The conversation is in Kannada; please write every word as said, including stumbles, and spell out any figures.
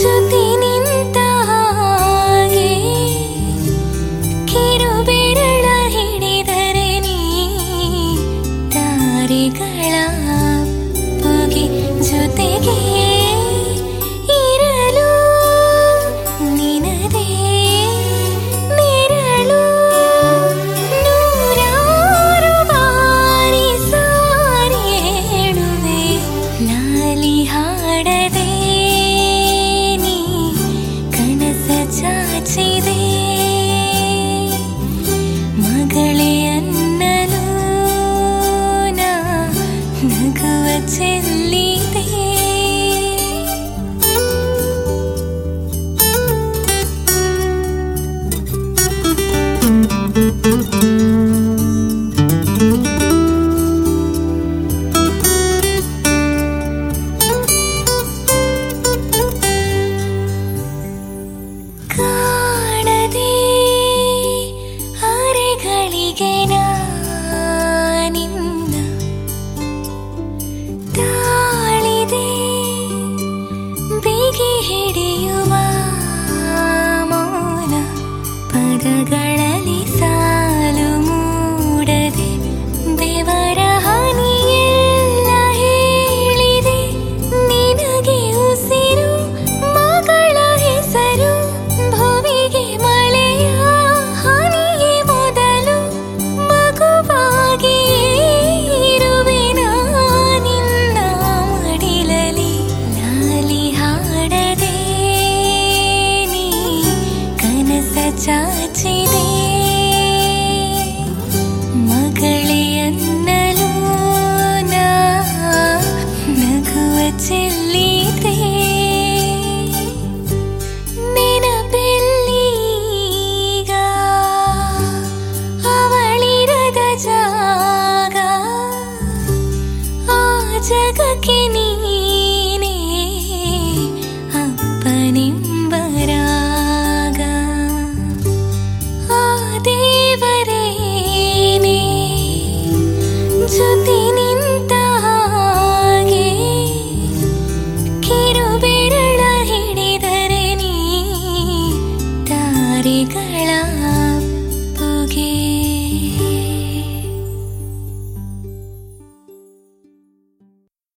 ಜೊತೆ ನಿಂತ ಹಾಗೆ ಕಿರುಬೆರಳ ಹಿಡಿದರೆ ನೀ ತಾರೆಗಳ ಪುಗೆ ಜೊತೆಗೆ ಇರಲು ನಿನದೇ ನೆರಳು ನೂರಾರು ಬಾರಿ ಸಾರಿ ಹೇಳುವೆ ಲಾಲಿ ಹಾಡದೆ ನೀ ಕನಸ ಚಾಚಿದೆ ಮಗಳೇ ಅನ್ನಲು ನಾ ನಗುವ ಚೆಲ್ಲಿದೆ. ಕಾಣದೆ ಅರೆಗಳಿಗೆ ನಾನಿಂದ ತಾಳಿದೆ ಬಿಗಿ ಹಿಡಿಯುವ ಮೌನ ಪದಗಳಲ್ಲಿ ಸಾಲು ಮೂಡದೆ ಬೆವರ ಹನಿಯೆಲ್ಲ ಹೇಳಿದೆ ನಿನಗೆ ಉಸಿರು ಮಗಳ ಹೆಸರು ಭುವಿಗೆ ಮಳೆಯ ಹನಿಯೇ ಮೊದಲು ಮಗುವಾಗಿ ಇರುವೆ ನಾನಿನ್ನ ಮಡಿಲಲಿ ಲಾಲಿ ಹಾಡದೆ ನೀ ಕನಸ ಚಾಚಿದೆ ಮಗಳೇ ಅನ್ನಲು ನಾ ನಗುವ ಚೆಲ್ಲಿದೆ. ನೆನಪೆಲ್ಲೀಗ ಅವಳಿರದ ಜಾಗ ಆ ಜಗಕ್ಕೆ ನೀನೇ ಅಪ್ಪನೆಂಬರಾಗ ಆ ದೇವರೇನೇ ಜೊತೆ ನಿಂತ ಹಾಗೆ ಕಿರುಬೆರಳ ಹಿಡಿದರೆ ನೀ ತಾರೆಗಳ